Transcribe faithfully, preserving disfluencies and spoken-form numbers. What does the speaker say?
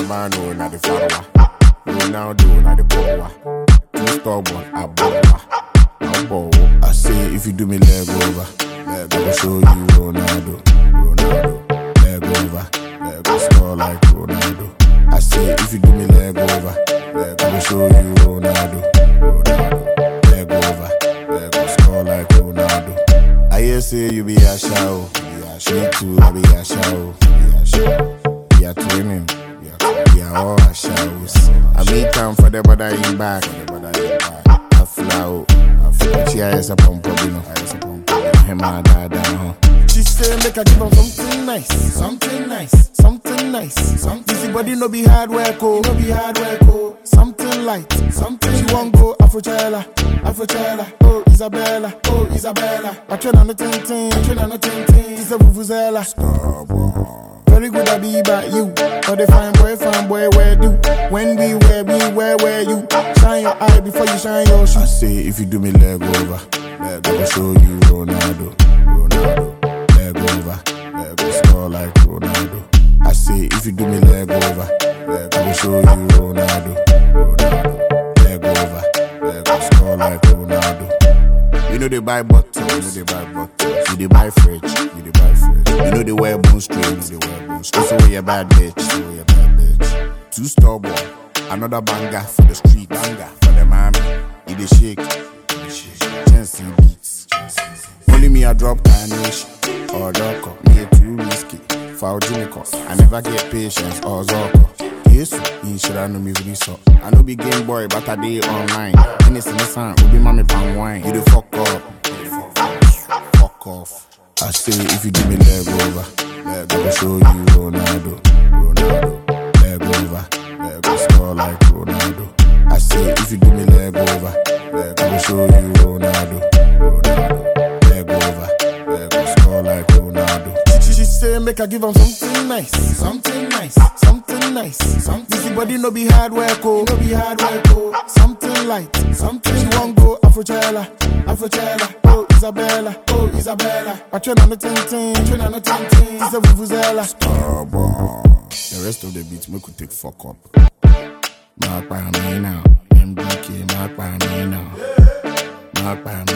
Cristiano, na the Farwa. Ronaldo, na the Power. Too stubborn, I borrow. I borrow. I say if you do me leg over, leg over, show you Ronaldo. Ronaldo, leg over, leg over, score like Ronaldo. I say if you do me leg over, leg over, show you Ronaldo. Ronaldo, leg over, leg over, score like Ronaldo. I hear say you be a show, me too, I be a show, be a show. We are twinning, we are, we are all a shows. I meet time for the body in back, I fly out, I fly. She has a pump up, you know, I has a pump up. Him and dad down. She say make I give her something nice, something nice, something nice, something. Easy body no be hard work, oh, no be hard work, oh. Something light, something. She won't go Afrochella, Afrochella, oh Isabella, oh Isabella. I train on the ting ting, I train on the ting ting. It's a vuvuzela. Very good I be by you, but the fine boy, fine boy, where do? When we where we where where you? Shine your eye before you shine your shoe. I say if you do me leg over, leg over, show you Ronaldo, Ronaldo, leg over, leg over, score like Ronaldo. I say if you do me leg over, leg over, show you Ronaldo, Ronaldo, leg over, leg over, score like Ronaldo. You know they buy bottles, you know they buy bottles. You they buy fridge, you they buy fridge. You know they wear bone strings, they wear bone strings. So we a bad bitch, so we a bad bitch. Too stubborn, another banger for the street, banger for the mommy. You they shake, you they shake. Jensen beats, only me I drop carnation or doko. Me too risky, foul Jimicos. I never get patience or zoko. Yes, you should have known me really so. I know be Game Boy, but I did online. Innocent son, will be mommy palm wine. You the fuck up, you the fuck off, fuck off. I say if you do me leg over, leg over, show you Ronaldo, Ronaldo, leg over, leg over, score like Ronaldo. I say if you do me leg over, leg over, show you Ronaldo, Ronaldo, leg over, leg over, score like Ronaldo. She, she say make I give her something nice, something nice, something nice, something. Busy body no be hard work, oh, no be hard work, oh. Something light, something. She won't go Afrochella, Afrochella, oh Isabella, oh Isabella. I train on the ting ting, train on the ting ting. It's a vuvuzela. Stubborn. The rest of the beats make you take fuck up. Mark by me now, M B K, mark by me now, mark by me.